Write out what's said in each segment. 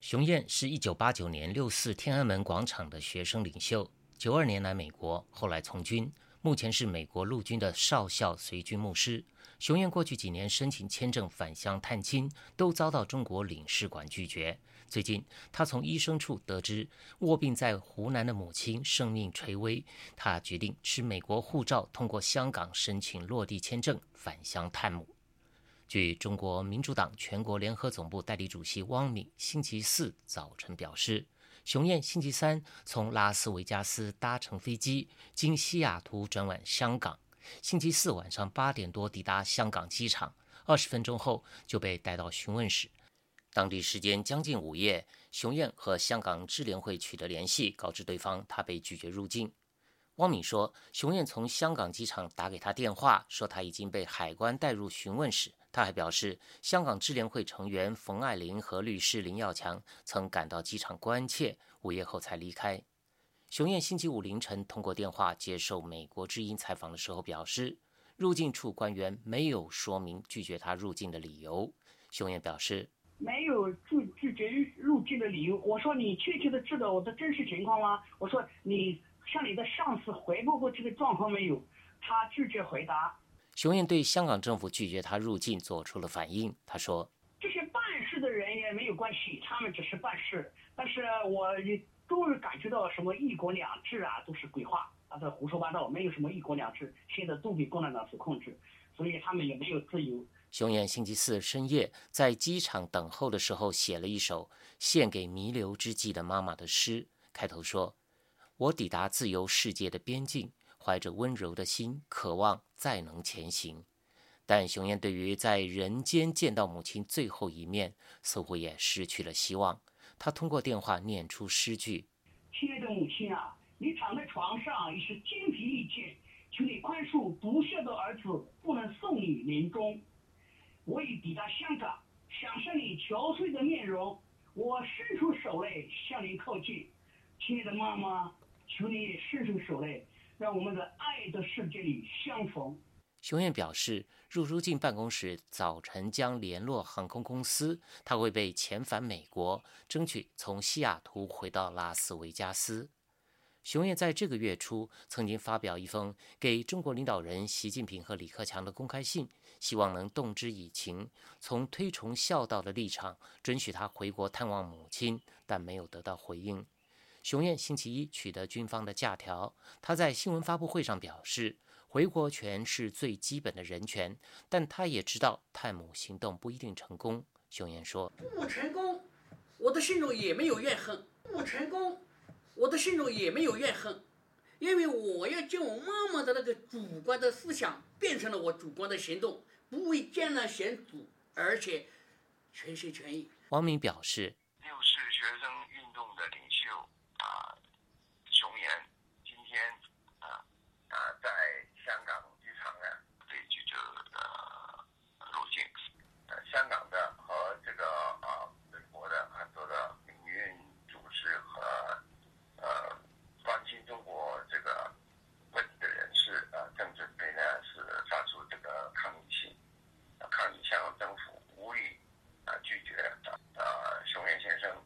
熊彦是1989年6·4天安门广场的学生领袖，92年来美国，后来从军，目前是美国陆军的少校随军牧师。熊彦过去几年申请签证返乡探亲，都遭到中国领事馆拒绝。最近，他从医生处得知卧病在湖南的母亲生命垂危，他决定持美国护照通过香港申请落地签证返乡探母。据中国民主党全国联合总部代理主席汪敏星期四早晨表示，熊彦星期三从拉斯维加斯搭乘飞机，经西雅图转往香港，星期四晚上8点多抵达香港机场，20分钟后就被带到询问室。当地时间将近午夜，熊彦和香港支联会取得联系，告知对方他被拒绝入境。汪敏说，熊彦从香港机场打给他电话，说他已经被海关带入询问室。他还表示，香港支联会成员冯爱玲和律师林耀强曾赶到机场关切，午夜后才离开。熊彦星期五凌晨通过电话接受美国之音采访的时候表示，入境处官员没有说明拒绝他入境的理由。熊彦表示， 没有拒绝入境的理由。我说你确切的知道我的真实情况吗？我说你向你的上司回报过这个状况没有？他拒绝回答。 熊彦对香港政府拒绝他入境做出了反应。他说， 这些办事的人也没有关系，他们只是办事。但是我终于感觉到什么一国两制啊，都是鬼话，这胡说八道，没有什么一国两制，现在都被共产党所控制，所以他们也没有自由。 熊彦星期四深夜在机场等候的时候，写了一首献给弥留之际的妈妈的诗，开头说，我抵达自由世界的边境，怀着温柔的心，渴望再能前行。但熊彦对于在人间见到母亲最后一面，似乎也失去了希望。他通过电话念出诗句： 亲爱的母亲啊，你躺在床上已是精疲力尽，求你宽恕不孝的儿子不能送你临终。我已抵达香港，想向你憔悴的面容，我伸出手来向你靠近。亲爱的妈妈，求你也伸出手来，让我们在爱的世界里相逢。 熊彦表示，入境办公室早晨将联络航空公司，他会被遣返美国，争取从西雅图回到拉斯维加斯。熊彦在这个月初曾经发表一封给中国领导人习近平和李克强的公开信，希望能动之以情，从推崇孝道的立场准许他回国探望母亲，但没有得到回应。熊彦星期一取得军方的假条，他在新闻发布会上表示，回国权是最基本的人权，但他也知道探母行动不一定成功。熊彦说， 不成功，我的心中也没有怨恨；不成功，我的心中也没有怨恨，因为我要将我妈妈的那个主观的思想变成了我主观的行动，不为艰难险阻，而且全心全意。 王敏表示， 六四学生运动的领袖熊彦今天在香港机场呢被拒绝入境。香港的和这个美国的很多的民运组织和关心中国这个问题的人士正准备呢是发出这个抗议信，抗议香港政府无理拒绝熊彦先生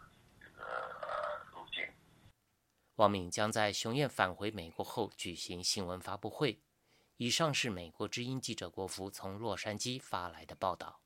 入境。 汪敏将在熊彦返回美国后举行新闻发布会。以上是美国之音记者国福从洛杉矶发来的报道。